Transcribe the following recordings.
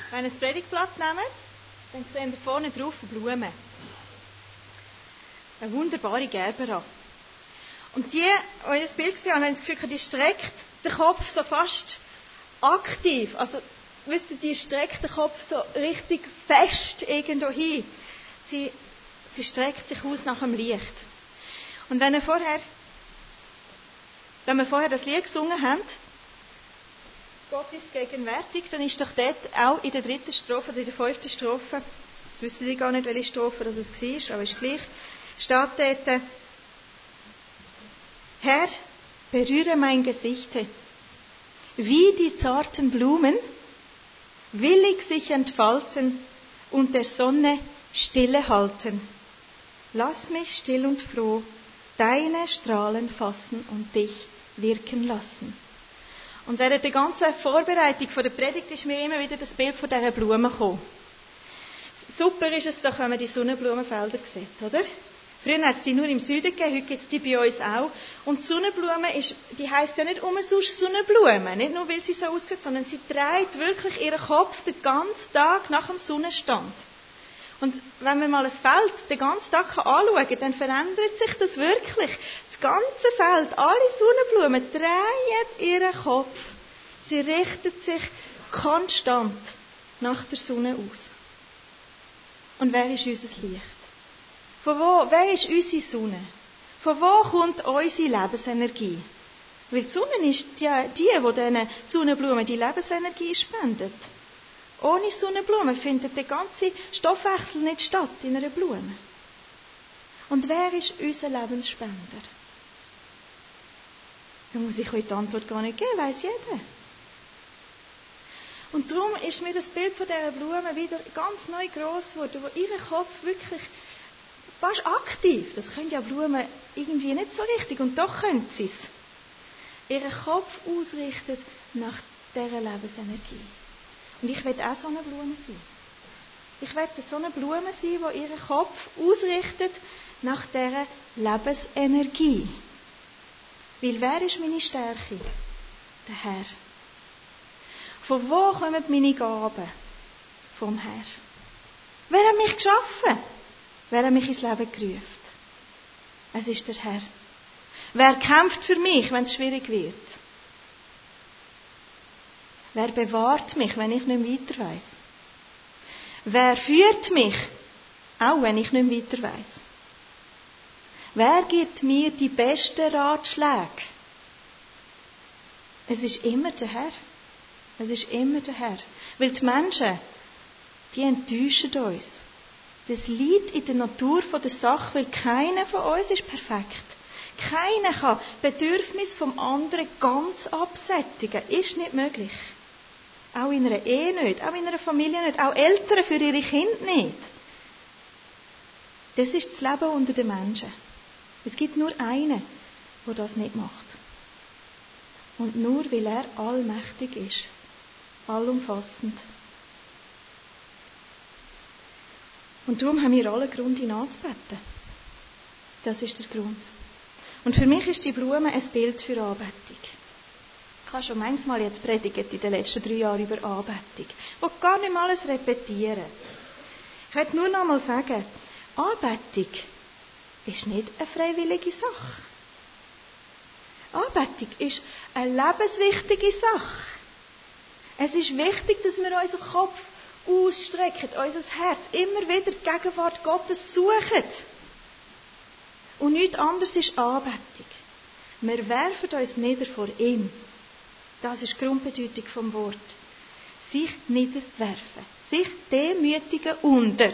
Wenn ihr das Predigtblatt nehmt, dann sehen wir vorne drauf Blumen. Eine wunderbare Gerbera. Und die das Bild gesehen haben, haben das Gefühl, die streckt den Kopf so fast aktiv. Also, wisst ihr, die streckt den Kopf so richtig fest irgendwo hin. Sie streckt sich aus nach dem Licht. Und wenn wir vorher das Lied gesungen haben, Gott ist gegenwärtig, dann ist doch dort auch in der 3. Strophe oder in der 5. Strophe, jetzt wissen Sie gar nicht, welche Strophe das war, aber ist gleich, steht dort, Herr, berühre mein Gesicht, wie die zarten Blumen, willig sich entfalten und der Sonne Stille halten. Lass mich still und froh deine Strahlen fassen und dich wirken lassen. Und während der ganzen Vorbereitung der Predigt ist mir immer wieder das Bild von dieser Blume gekommen. Super ist es doch, wenn man die Sonnenblumenfelder sieht, oder? Früher hat es die nur im Süden gegeben, heute gibt es die bei uns auch. Und die Sonnenblume die heisst ja nicht umsonst Sonnenblume, nicht nur weil sie so aussieht, sondern sie dreht wirklich ihren Kopf den ganzen Tag nach dem Sonnenstand. Und wenn man mal ein Feld den ganzen Tag anschauen kann, dann verändert sich das wirklich. Das ganze Feld, alle Sonnenblumen drehen ihren Kopf. Sie richten sich konstant nach der Sonne aus. Und wer ist unser Licht? Von wo? Wer ist unsere Sonne? Von wo kommt unsere Lebensenergie? Weil die Sonne ist die diesen Sonnenblumen die Lebensenergie spendet. Ohne Sonnenblumen findet der ganze Stoffwechsel nicht statt in einer Blume. Und wer ist unser Lebensspender? Da muss ich euch die Antwort gar nicht geben, weiss jeder. Und darum ist mir das Bild von dieser Blume wieder ganz neu gross geworden, wo ihr Kopf wirklich fast aktiv, das können ja Blumen irgendwie nicht so richtig, und doch können sie es, ihren Kopf ausrichtet nach dieser Lebensenergie. Und ich will auch so eine Blume sein. Ich will so eine Blume sein, die ihren Kopf ausrichtet nach dieser Lebensenergie. Weil wer ist meine Stärke? Der Herr. Von wo kommen meine Gaben? Vom Herr. Wer hat mich geschaffen? Wer hat mich ins Leben gerufen? Es ist der Herr. Wer kämpft für mich, wenn es schwierig wird? Wer bewahrt mich, wenn ich nicht weiter weiss? Wer führt mich, auch wenn ich nicht weiter weiss? Wer gibt mir die besten Ratschläge? Es ist immer der Herr. Es ist immer der Herr. Weil die Menschen, die enttäuschen uns. Das liegt in der Natur der Sache, weil keiner von uns ist perfekt. Keiner kann Bedürfnisse vom anderen ganz absättigen. Ist nicht möglich. Auch in einer Ehe nicht, auch in einer Familie nicht, auch Eltern für ihre Kinder nicht. Das ist das Leben unter den Menschen. Es gibt nur einen, der das nicht macht. Und nur weil er allmächtig ist, allumfassend. Und darum haben wir alle Grund, ihn anzubeten. Das ist der Grund. Und für mich ist die Blume ein Bild für Anbetung. Ich habe schon manchmal jetzt predigt in den letzten 3 Jahren über Anbetung. Ich will gar nicht mal alles repetieren. Ich will nur noch mal sagen, Anbetung ist nicht eine freiwillige Sache. Anbetung ist eine lebenswichtige Sache. Es ist wichtig, dass wir unseren Kopf ausstrecken, unser Herz immer wieder die Gegenwart Gottes suchen. Und nichts anderes ist Anbetung. Wir werfen uns nieder vor ihm. Das ist die Grundbedeutung vom Wort. Sich niederwerfen. Sich demütigen unter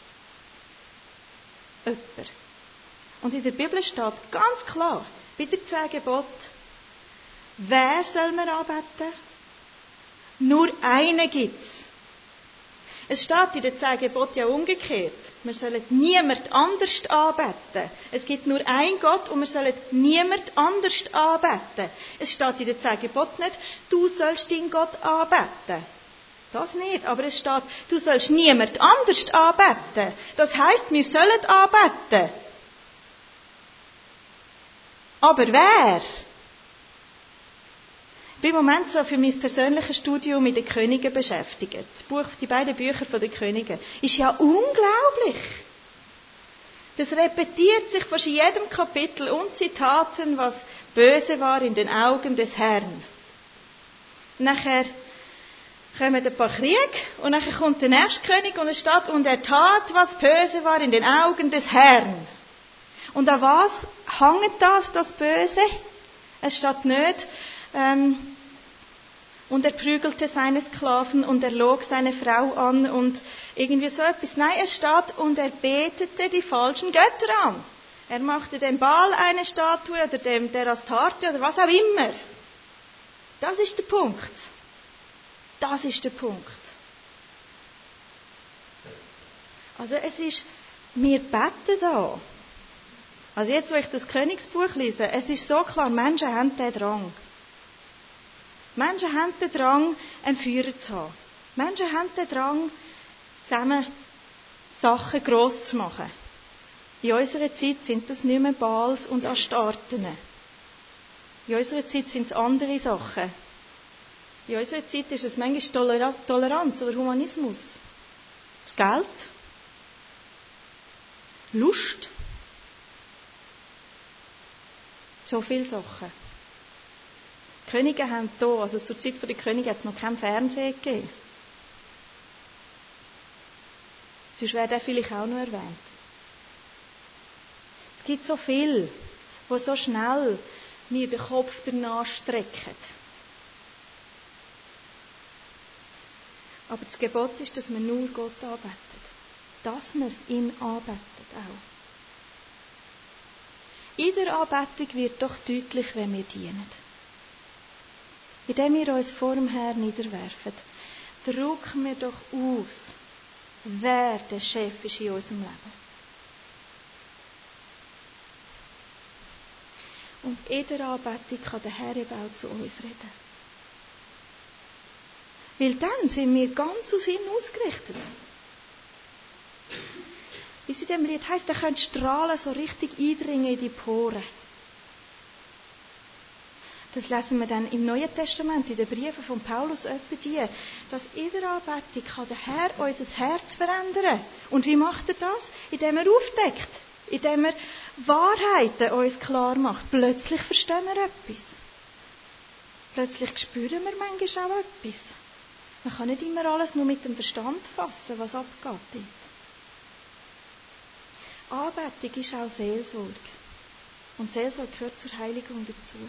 jemand. Und in der Bibel steht ganz klar, bei den 10 Geboten, wer soll man anbeten? Nur einen gibt's. Es steht in den 10 Geboten ja umgekehrt. Wir sollen niemand anders anbeten. Es gibt nur einen Gott und wir sollen niemand anders anbeten. Es steht in den 10 Geboten nicht, du sollst deinen Gott anbeten. Das nicht, aber es steht, du sollst niemand anders anbeten. Das heisst, wir sollen anbeten. Aber wer? Die bin im Moment so für mein persönliches Studium mit den Königen beschäftigt. Die beiden Bücher von den Königen. Ist ja unglaublich. Das repetiert sich fast in jedem Kapitel und sie taten, was böse war in den Augen des Herrn. Nachher kommen ein paar Kriege und nachher kommt der nächste König und es steht, und er tat, was böse war in den Augen des Herrn. Und an was hängt das Böse? Es steht nicht, und er prügelte seine Sklaven und er log seine Frau an und irgendwie so etwas. Nein, es steht, und er betete die falschen Götter an. Er machte dem Baal eine Statue oder der Astarte oder was auch immer. Das ist der Punkt. Das ist der Punkt. Also es ist, wir beten da. Also jetzt, wo ich das Königsbuch lese, es ist so klar, Menschen haben den Drang. Menschen haben den Drang, einen Führer zu haben. Menschen haben den Drang, zusammen Sachen gross zu machen. In unserer Zeit sind das nicht mehr Baals und Astarten. In unserer Zeit sind es andere Sachen. In unserer Zeit ist es manchmal Toleranz oder Humanismus. Das Geld. Lust. So viele Sachen. Die Könige haben hier, also zur Zeit der Könige hat es noch kein Fernsehen gegeben. Sonst wäre der vielleicht auch noch erwähnt. Es gibt so viel, wo so schnell mir den Kopf danach strecken. Aber das Gebot ist, dass man nur Gott anbetet. Dass man ihn anbetet auch. In der Anbetung wird doch deutlich, wenn wir dienen. Indem wir uns vor dem Herrn niederwerfen, drücken wir doch aus, wer der Chef ist in unserem Leben. Und in der Anbetung kann der Herr eben auch zu uns reden. Weil dann sind wir ganz auf ihn ausgerichtet. Wie es in dem Lied heisst, er könnte Strahlen so richtig eindringen in die Poren. Das lesen wir dann im Neuen Testament, in den Briefen von Paulus etwa die, dass in der Anbetung kann der Herr unser Herz verändern. Und wie macht er das? Indem er aufdeckt, indem er Wahrheiten uns klar macht. Plötzlich verstehen wir etwas. Plötzlich spüren wir manchmal auch etwas. Man kann nicht immer alles nur mit dem Verstand fassen, was abgeht. Anbetung ist auch Seelsorge. Und Seelsorge gehört zur Heiligung dazu.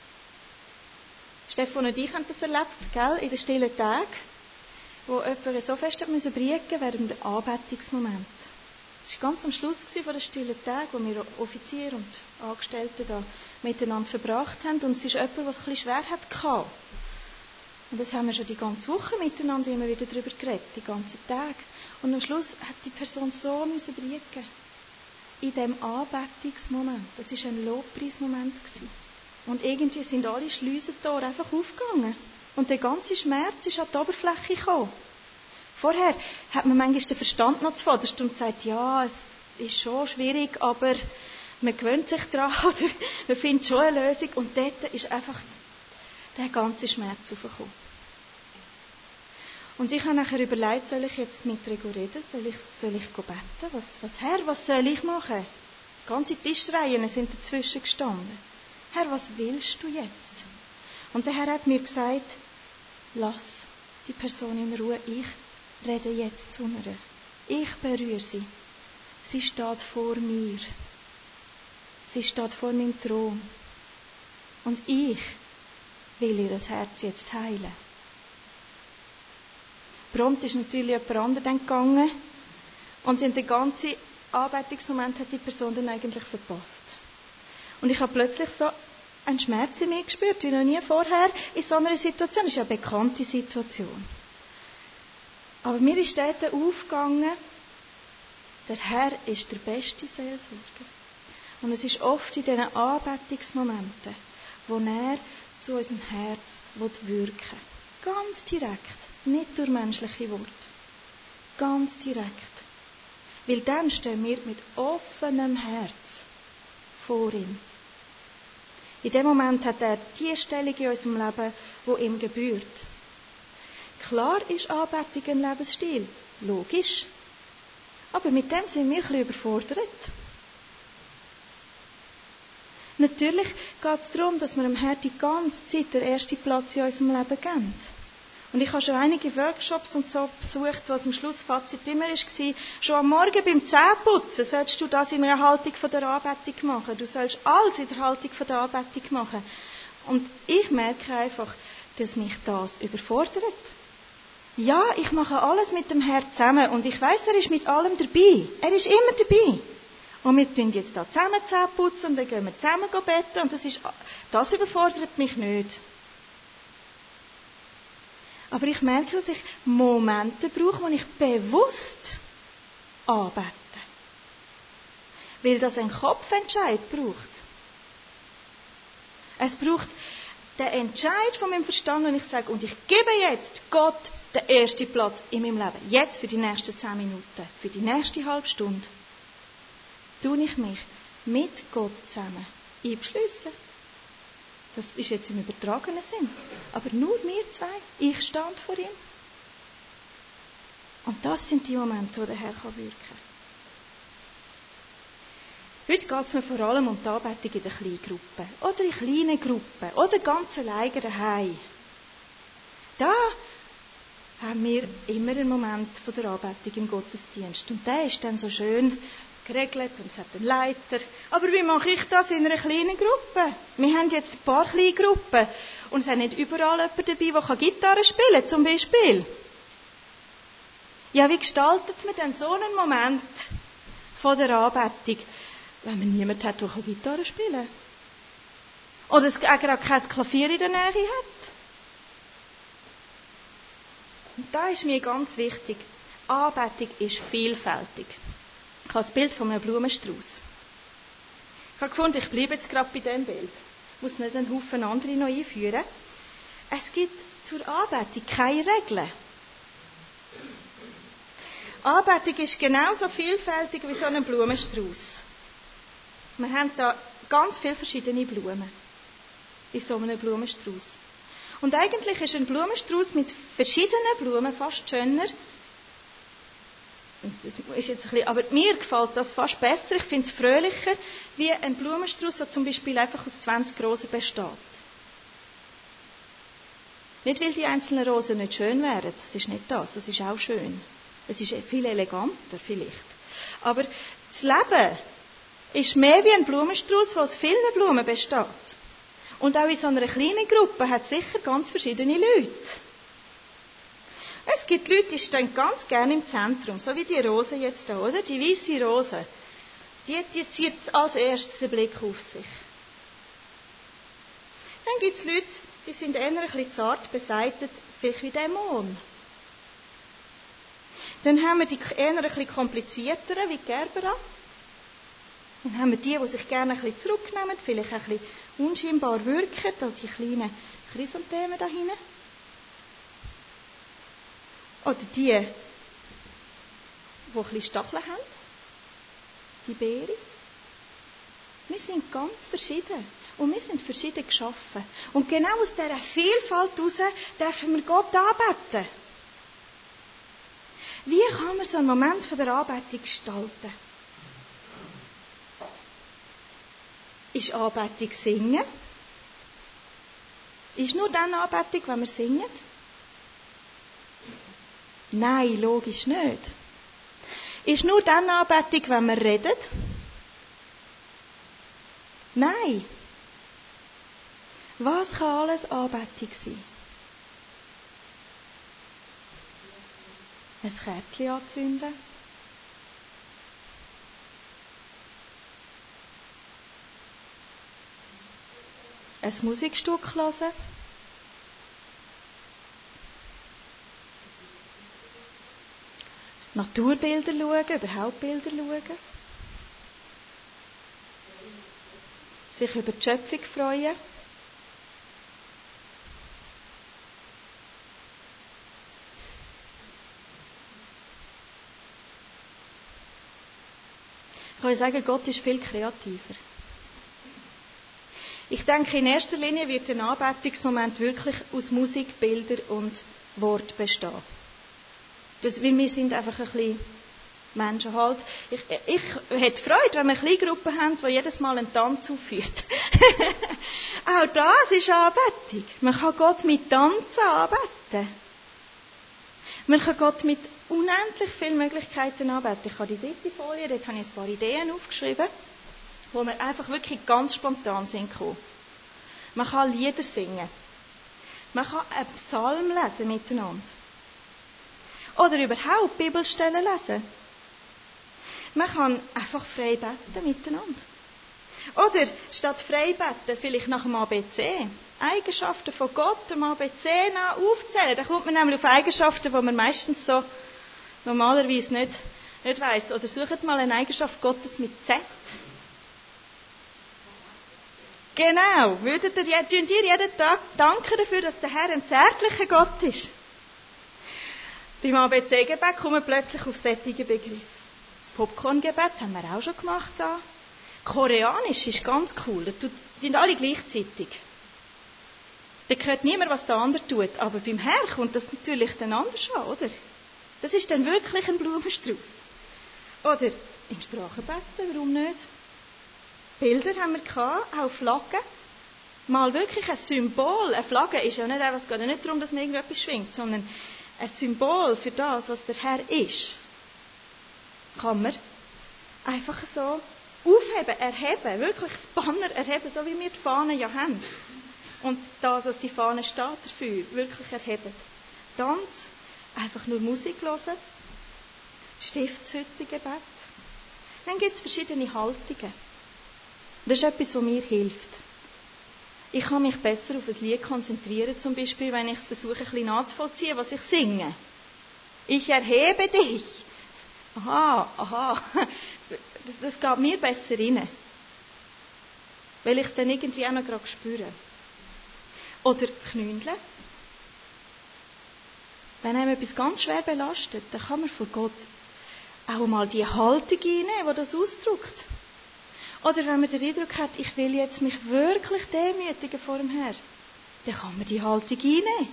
Stefan und ich haben das erlebt, gell, in den stillen Tagen, wo jemand so fest müssen briegen während dem Anbetungsmoment. Das war ganz am Schluss von den stillen Tagen, wo wir Offizier und Angestellte da miteinander verbracht haben. Und es ist jemand, der es ein bisschen schwer hatte. Und das haben wir schon die ganze Woche miteinander immer wieder darüber geredet, die ganzen Tage. Und am Schluss hat die Person so müssen briegen. In dem Anbetungsmoment. Das war ein Lobpreismoment. Und irgendwie sind alle Schliessentore einfach aufgegangen. Und der ganze Schmerz ist an die Oberfläche gekommen. Vorher hat man manchmal den Verstand noch zuvorderst und sagt, ja, es ist schon schwierig, aber man gewöhnt sich daran oder man findet schon eine Lösung. Und dort ist einfach der ganze Schmerz aufgekommen. Und ich habe nachher überlegt, soll ich jetzt mit Rego reden? Soll ich beten? Was soll ich machen? Die ganze Tischreihen sind dazwischen gestanden. Herr, was willst du jetzt? Und der Herr hat mir gesagt, lass die Person in Ruhe. Ich rede jetzt zu ihr. Ich berühre sie. Sie steht vor mir. Sie steht vor meinem Thron. Und ich will ihr das Herz jetzt heilen. Prompt ist natürlich jemand anderes gegangen. Und in den ganzen Anbetungsmoment hat die Person dann eigentlich verpasst. Und ich habe plötzlich so einen Schmerz in mir gespürt, wie noch nie vorher in so einer Situation. Das ist ja eine bekannte Situation. Aber mir ist dort aufgegangen, der Herr ist der beste Seelsorger. Und es ist oft in diesen Anbetungsmomenten, wo er zu unserem Herz wirken will. Ganz direkt. Nicht durch menschliche Worte. Ganz direkt. Weil dann stehen wir mit offenem Herz vor ihm. In dem Moment hat er die Stellung in unserem Leben, die ihm gebührt. Klar ist Anbetung ein Lebensstil. Logisch. Aber mit dem sind wir ein bisschen überfordert. Natürlich geht es darum, dass wir dem Herrn die ganze Zeit den ersten Platz in unserem Leben geben. Und ich habe schon einige Workshops und so besucht, wo zum Schlussfazit immer war, schon am Morgen beim Zähneputzen sollst du das in einer Haltung von der Anbetung machen. Du sollst alles in der Haltung von der Anbetung machen. Und ich merke einfach, dass mich das überfordert. Ja, ich mache alles mit dem Herrn zusammen und ich weiss, er ist mit allem dabei. Er ist immer dabei. Und wir tun jetzt da zusammen Zähne putzen und dann gehen wir zusammen beten und das überfordert mich nicht. Aber ich merke, dass ich Momente brauche, wo ich bewusst anbete. Weil das einen Kopfentscheid braucht. Es braucht den Entscheid von meinem Verstand, wenn ich sage, und ich gebe jetzt Gott den ersten Platz in meinem Leben. Jetzt für die nächsten 10 Minuten, für die nächste halbe Stunde. Tue ich mich mit Gott zusammen einbeschliessen. Das ist jetzt im übertragenen Sinn. Aber nur wir zwei. Ich stand vor ihm. Und das sind die Momente, wo der Herr wirken kann. Heute geht es mir vor allem um die Anbetung in der Kleingruppe. Oder in kleinen Gruppen. Oder ganz alleine daheim. Da haben wir immer einen Moment von der Anbetung im Gottesdienst. Und der ist dann so schön geregelt und es hat einen Leiter. Aber wie mache ich das in einer kleinen Gruppe? Wir haben jetzt ein paar kleine Gruppen und es ist nicht überall jemand dabei, der Gitarre spielen kann, zum Beispiel. Ja, wie gestaltet man denn so einen Moment von der Anbetung, wenn man niemanden hat, der Gitarre spielen kann? Oder es gerade kein Klavier in der Nähe hat? Und da ist mir ganz wichtig, Anbetung ist vielfältig. Ich habe das Bild von einem Blumenstrauß. Ich habe gefunden, ich bleibe jetzt gerade bei diesem Bild. Ich muss nicht einen Haufen andere noch einführen. Es gibt zur Anbetung keine Regeln. Anbetung ist genauso vielfältig wie so ein Blumenstrauß. Wir haben da ganz viele verschiedene Blumen in so einem Blumenstrauß. Und eigentlich ist ein Blumenstrauß mit verschiedenen Blumen fast schöner. Das ist jetzt ein bisschen, aber mir gefällt das fast besser. Ich finde es fröhlicher, wie ein Blumenstrauß, der zum Beispiel einfach aus 20 Rosen besteht. Nicht, weil die einzelnen Rosen nicht schön wären. Das ist nicht das. Das ist auch schön. Es ist viel eleganter vielleicht. Aber das Leben ist mehr wie ein Blumenstrauß, der aus vielen Blumen besteht. Und auch in so einer kleinen Gruppe hat es sicher ganz verschiedene Leute. Es gibt Leute, die stehen ganz gerne im Zentrum, so wie die Rose jetzt da, oder? Die weisse Rose. Die zieht als erstes den Blick auf sich. Dann gibt es Leute, die sind eher ein bisschen zart beseitigt, vielleicht wie Dämon. Dann haben wir die eher ein bisschen komplizierteren, wie die Gerbera. Dann haben wir die sich gerne ein bisschen zurücknehmen, vielleicht ein bisschen unscheinbar wirken, da die kleinen Chrysanthemen da hinten. Oder die ein bisschen Stacheln haben. Die Beere. Wir sind ganz verschieden. Und wir sind verschieden geschaffen. Und genau aus dieser Vielfalt heraus dürfen wir Gott anbeten. Wie kann man so einen Moment von der Anbetung gestalten? Ist Anbetung singen? Ist nur dann Anbetung, wenn wir singen? Nein, logisch nicht. Ist nur dann Anbetung, wenn wir reden? Nein. Was kann alles Anbetung sein? Ein Kerzchen anzünden? Ein Musikstück hören? Naturbilder schauen, überhaupt Bilder schauen. Sich über die Schöpfung freuen. Ich kann sagen, Gott ist viel kreativer. Ich denke, in erster Linie wird ein Anbetungsmoment wirklich aus Musik, Bilder und Wort bestehen. Weil wir sind einfach ein bisschen Menschen halt. Ich hätte Freude, wenn wir Kleingruppen haben, die jedes Mal einen Tanz aufführt. Auch das ist Anbetung. Man kann Gott mit Tanzen anbeten. Man kann Gott mit unendlich vielen Möglichkeiten anbeten. Ich habe die dritte Folie, dort habe ich ein paar Ideen aufgeschrieben, wo mir einfach wirklich ganz spontan sind gekommen. Man kann Lieder singen. Man kann einen Psalm lesen miteinander. Oder überhaupt Bibelstellen lesen. Man kann einfach frei beten miteinander. Oder statt frei beten, vielleicht nach dem ABC. Eigenschaften von Gott dem ABC nach aufzählen. Da kommt man nämlich auf Eigenschaften, die man meistens so normalerweise nicht weiss. Oder sucht mal eine Eigenschaft Gottes mit Z. Genau. Tun ihr jeden Tag danken dafür, dass der Herr ein zärtlicher Gott ist? Beim ABC-Gebet kommen wir plötzlich auf solche Begriffe. Das Popcorn-Gebet haben wir auch schon gemacht da. Koreanisch ist ganz cool. Das tun alle gleichzeitig. Da hört niemand, was der andere tut. Aber beim Herrn kommt das natürlich dann anders an, oder? Das ist dann wirklich ein Blumenstrauß. Oder in Sprachen beten, warum nicht? Bilder haben wir gehabt, auch Flaggen. Mal wirklich ein Symbol. Eine Flagge ist ja nicht einfach, es geht ja nicht darum, dass man irgendetwas schwingt, sondern ein Symbol für das, was der Herr ist, kann man einfach so aufheben, erheben, wirklich das Banner erheben, so wie wir die Fahne ja haben. Und das, was die Fahne steht dafür, wirklich erheben. Tanz, einfach nur Musik hören, Stiftshüttengebet. Dann gibt es verschiedene Haltungen. Das ist etwas, was mir hilft. Ich kann mich besser auf ein Lied konzentrieren, zum Beispiel, wenn ich es versuche, ein bisschen nachzuvollziehen, was ich singe. Ich erhebe dich. Aha. Das geht mir besser rein. Weil ich es dann irgendwie auch noch gerade spüre. Oder knündeln. Wenn einem etwas ganz schwer belastet, dann kann man von Gott auch mal die Haltung einnehmen, die das ausdrückt. Oder wenn man den Eindruck hat, ich will jetzt mich wirklich demütigen vor dem Herrn, dann kann man die Haltung einnehmen.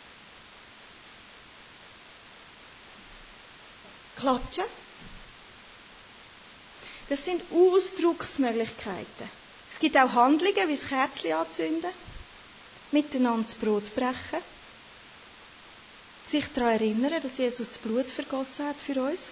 Klatschen. Das sind Ausdrucksmöglichkeiten. Es gibt auch Handlungen, wie das Kerzchen anzünden, miteinander das Brot brechen, sich daran erinnern, dass Jesus das Blut vergossen hat für uns.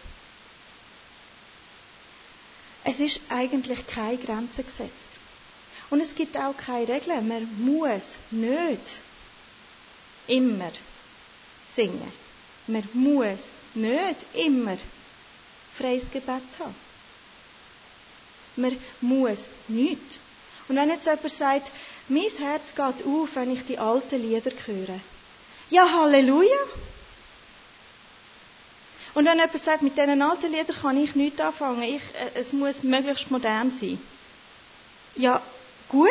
Es ist eigentlich keine Grenze gesetzt. Und es gibt auch keine Regeln. Man muss nicht immer singen. Man muss nicht immer freies Gebet haben. Man muss nichts. Und wenn jetzt jemand sagt, mein Herz geht auf, wenn ich die alten Lieder höre. Ja, Halleluja! Und wenn jemand sagt, mit diesen alten Liedern kann ich nichts anfangen, es muss möglichst modern sein. Ja, gut.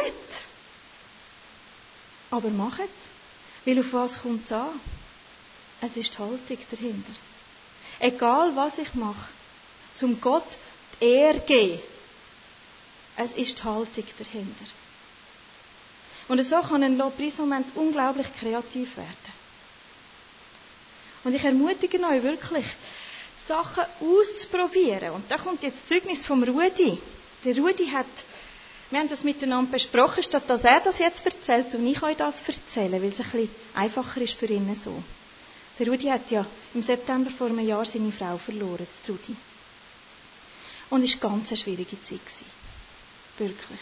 Aber mach es. Weil auf was kommt es an? Es ist die Haltung dahinter. Egal was ich mache, zum Gott die Ehre geben. Es ist die Haltung dahinter. Und so kann ein Lobpreismoment unglaublich kreativ werden. Und ich ermutige euch wirklich, Sachen auszuprobieren. Und da kommt jetzt das Zeugnis vom Rudi. Der Rudi wir haben das miteinander besprochen, statt dass er das jetzt erzählt und ich euch das erzähle, weil es ein bisschen einfacher ist für ihn so. Der Rudi hat ja im September vor einem Jahr seine Frau verloren, das Trudi. Und es war eine ganz schwierige Zeit. Wirklich.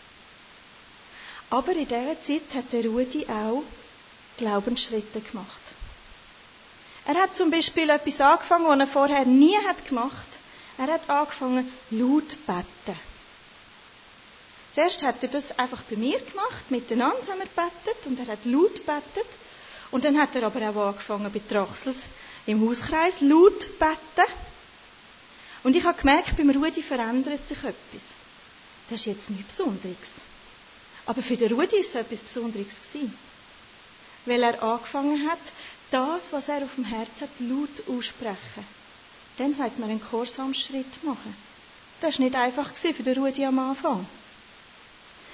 Aber in dieser Zeit hat der Rudi auch Glaubensschritte gemacht. Er hat zum Beispiel etwas angefangen, was er vorher nie hat gemacht. Er hat angefangen, laut zu beten. Zuerst hat er das einfach bei mir gemacht, miteinander haben wir gebetet und er hat laut gebetet. Und dann hat er aber auch angefangen, bei Trachsels im Hauskreis laut zu beten. Und ich habe gemerkt, beim Rudi verändert sich etwas. Das ist jetzt nichts Besonderes. Aber für den Rudi war es etwas Besonderes gewesen. Weil er angefangen hat, das, was er auf dem Herzen hat, laut aussprechen. Dann sagt man einen Gehorsamsschritt machen. Das war nicht einfach für den Rudi am Anfang.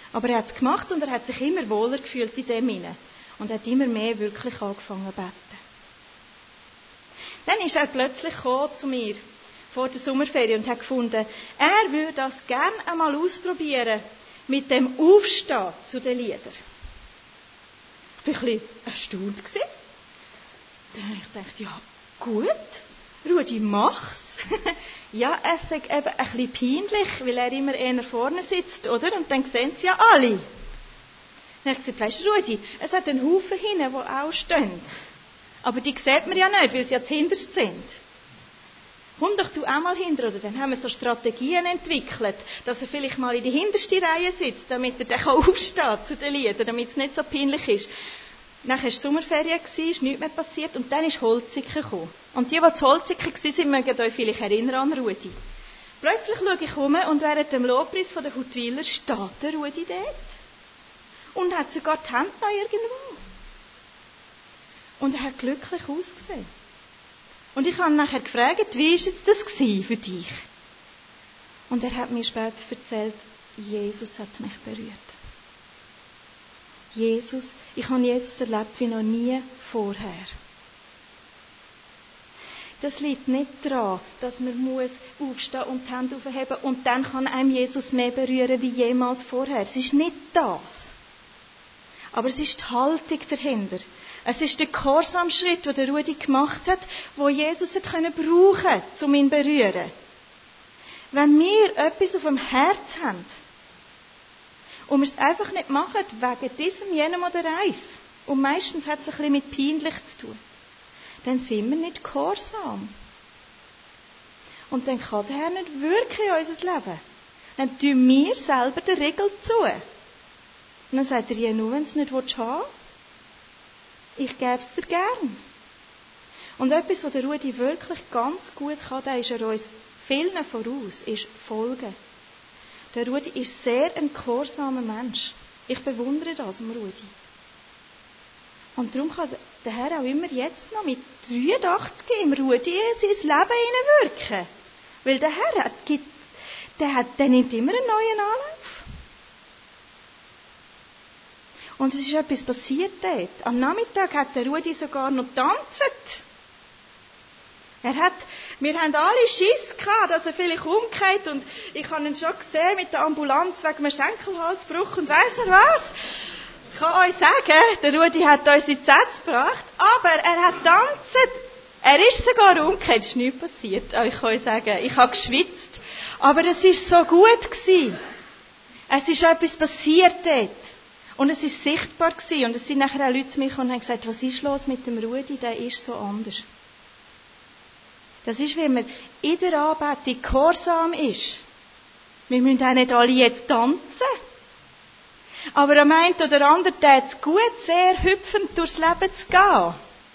Aber er hat es gemacht und er hat sich immer wohler gefühlt in dem hinein. Und hat immer mehr wirklich angefangen zu beten. Dann ist er plötzlich zu mir vor der Sommerferien und hat gefunden, er würde das gerne einmal ausprobieren mit dem Aufstehen zu den Liedern. Ich war ein bisschen erstaunt. Dann habe ich gedacht, ja gut, Rudi, mach's. Ja, es ist eben ein bisschen peinlich, weil er immer eher vorne sitzt, oder? Und dann sehen sie ja alle. Dann habe ich gesagt, weisst du, Rudi, es hat einen Haufen hinten, die auch stehen. Aber die sieht man ja nicht, weil sie ja zuhinterst sind. Komm doch du auch mal hinter, oder dann haben wir so Strategien entwickelt, dass er vielleicht mal in die hinterste Reihe sitzt, damit er dann aufstehen zu den Liedern, damit es nicht so peinlich ist. Dann war es Sommerferien, ist nichts mehr passiert und dann ist Holziken gekommen. Und die zu Holziken waren, mögen euch vielleicht erinnern an Rudi. Plötzlich schaue ich um und während dem Lobpreis von der Huttwiler steht der Rudi dort. Und hat sogar die Hände da irgendwo. Und er hat glücklich ausgesehen. Und ich habe ihn nachher gefragt, wie war jetzt das für dich? Und er hat mir später erzählt, Jesus hat mich berührt. Ich habe Jesus erlebt wie noch nie vorher. Das liegt nicht daran, dass man aufstehen und die Hände aufheben und dann kann einem Jesus mehr berühren wie jemals vorher. Es ist nicht das. Aber es ist die Haltung dahinter. Es ist der Gehorsamschritt, den der Rudi gemacht hat, wo Jesus hat brauchen konnte, um ihn zu berühren. Wenn wir etwas auf dem Herz haben und wir es einfach nicht machen, wegen diesem, jenem oder eins, und meistens hat es ein bisschen mit peinlich zu tun, dann sind wir nicht gehorsam. Und dann kann der Herr nicht wirken in unser Leben. Dann tun wir selber die Regel zu. Und dann sagt er, ja, nur wenn du es nicht haben willst, ich gebe es dir gern. Und etwas, was der Rudi wirklich ganz gut kann, da ist er uns vielen voraus, ist Folgen. Der Rudi ist sehr ein gehorsamer Mensch. Ich bewundere das am Rudi. Und darum kann der Herr auch immer jetzt noch mit 83 im Rudi in sein Leben hineinwirken. Weil der Herr der nimmt immer einen neuen Anlauf. Und es ist etwas passiert dort. Am Nachmittag hat der Rudi sogar noch getanzt. Wir haben alle Schiss gehabt, dass er vielleicht umgeht. Und ich habe ihn schon gesehen mit der Ambulanz wegen einem Schenkelhalsbruch. Und weiss ihr was? Ich kann euch sagen, der Rudi hat uns in die Sätze gebracht, aber er hat getanzt. Er ist sogar umgekehrt. Es ist nichts passiert. Ich kann euch sagen, ich habe geschwitzt. Aber es war so gut gewesen. Es ist etwas passiert dort. Und es war sichtbar gewesen. Und es sind nachher auch Leute zu mir gekommen und haben gesagt, was ist los mit dem Rudi? Der ist so anders. Das ist, wie man in der Anbetung gehorsam ist. Wir müssen auch nicht alle jetzt tanzen. Aber am einen oder anderen tut es gut, sehr hüpfend durchs Leben zu gehen.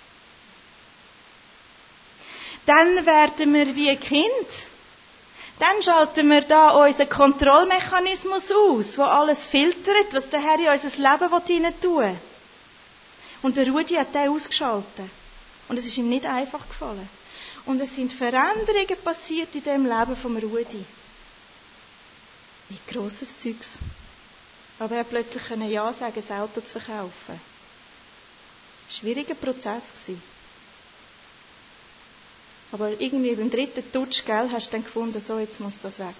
Dann werden wir wie ein Kind. Dann schalten wir da unseren Kontrollmechanismus aus, der alles filtert, was der Herr in unser Leben hinein tun will. Und der Rudi hat den ausgeschaltet. Und es ist ihm nicht einfach gefallen. Und es sind Veränderungen passiert in dem Leben vom Rudi. Nicht grosses Zeugs. Aber er plötzlich Ja sagen, das Auto zu verkaufen. Das war ein schwieriger Prozess. Aber irgendwie beim dritten Touch, hast du dann gefunden, so, jetzt muss das weg.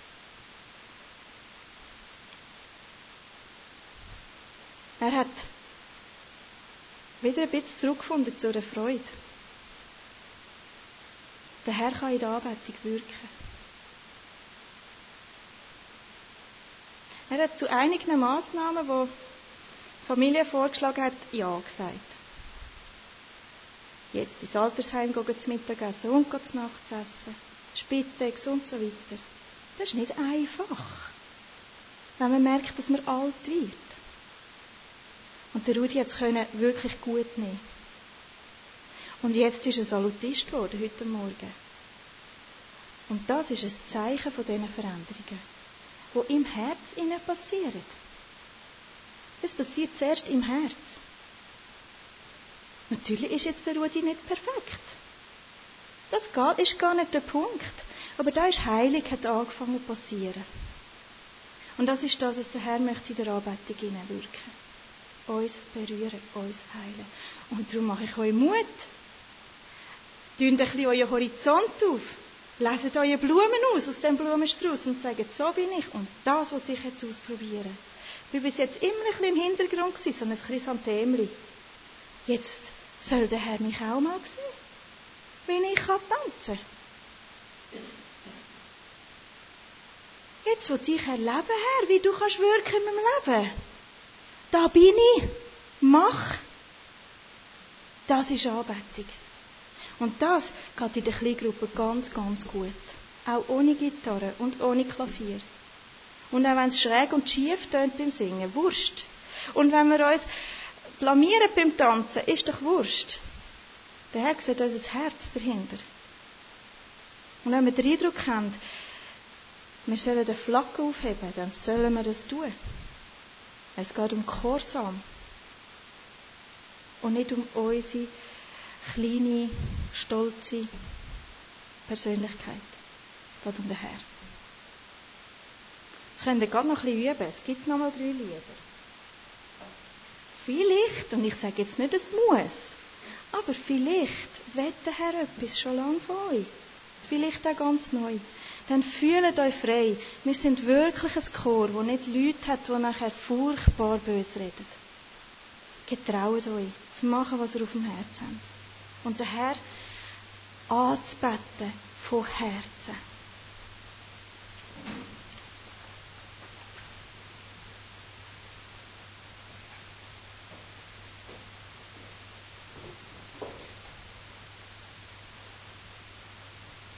Er hat wieder ein bisschen zurückgefunden zu einer Freude. Der Herr kann in der Anbetung wirken. Er hat zu einigen Massnahmen, die die Familie vorgeschlagen hat, Ja gesagt. Jetzt ins Altersheim gehen zum Mittagessen und zum Nachtsessen, Spitex und so weiter. Das ist nicht einfach, wenn man merkt, dass man alt wird. Und der Rudi konnte es wirklich gut nehmen. Und jetzt ist er Salutist geworden, heute Morgen. Und das ist ein Zeichen von diesen Veränderungen, die im Herz innen passieren. Es passiert zuerst im Herz. Natürlich ist jetzt der Rudi nicht perfekt. Das ist gar nicht der Punkt. Aber da ist Heilung, hat angefangen zu passieren. Und das ist das, was der Herr möchte in der Anbetung hineinwirken. Uns berühren, uns heilen. Und darum mache ich euch Mut. Tünt ein bisschen euren Horizont auf. Leset eure Blumen aus dem Blumenstrauß und sagt, so bin ich. Und das will ich jetzt ausprobieren. Ich war bis jetzt immer ein bisschen im Hintergrund, so ein Chrysanthemli. Jetzt soll der Herr mich auch mal sehen, wie ich tanzen kann. Jetzt will ich erleben, Herr, wie du kannst wirken in meinem Leben. Da bin ich. Mach. Das ist Anbetung. Und das geht in der Kleingruppe ganz, ganz gut. Auch ohne Gitarre und ohne Klavier. Und auch wenn es schräg und schief tönt beim Singen, Wurst. Und wenn wir uns blamieren beim Tanzen, ist doch Wurst. Der Herr sieht unser Herz dahinter. Und wenn wir den Eindruck haben, wir sollen den Flagge aufheben, dann sollen wir das tun. Es geht um Gehorsam. Und nicht um unsere kleine, stolze Persönlichkeit. Es geht um den Herr. Jetzt könnt ihr gerade noch ein bisschen üben. Es gibt noch mal 3 Lieder. Vielleicht, und ich sage jetzt nicht, es muss, aber vielleicht will der Herr etwas schon lange von euch. Vielleicht auch ganz neu. Dann fühlt euch frei. Wir sind wirklich ein Chor, das nicht Leute hat, die nachher furchtbar böse reden. Getraut euch, zu machen, was ihr auf dem Herzen habt. Und den Herr anzubeten von Herzen.